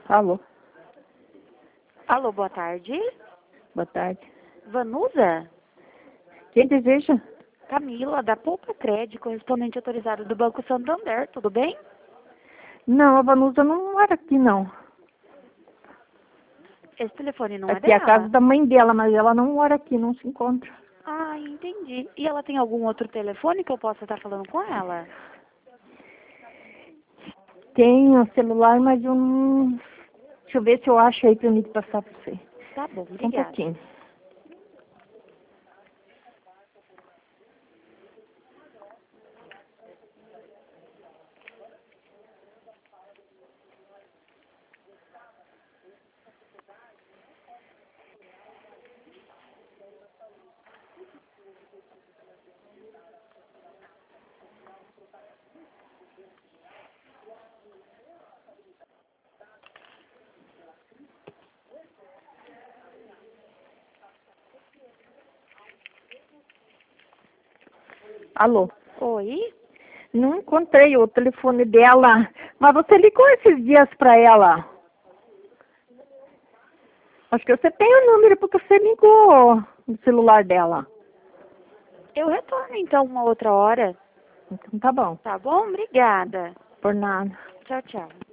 Alô, Alô, boa tarde. boa tarde. Vanusa? Quem deseja? Camila, da Poupa Crédito, correspondente autorizado do Banco Santander, tudo bem? Não, a Vanusa não mora aqui, não. Esse telefone não é Aqui é a casa dela? da mãe dela, mas ela não mora aqui, não se encontra. Ah, entendi. E ela tem algum outro telefone que eu possa estar falando com ela? Tem o celular, mas eu não... Deixa eu ver se eu acho aí pra mim passar pra você. Tá bom, Só um obrigada. pouquinho. Alô, Oi? não encontrei o telefone dela, mas você ligou esses dias pra ela. Acho que você tem o número porque você ligou no celular dela. Eu retorno então uma outra hora. Então tá bom, Tá bom? Obrigada. por nada. Tchau, tchau.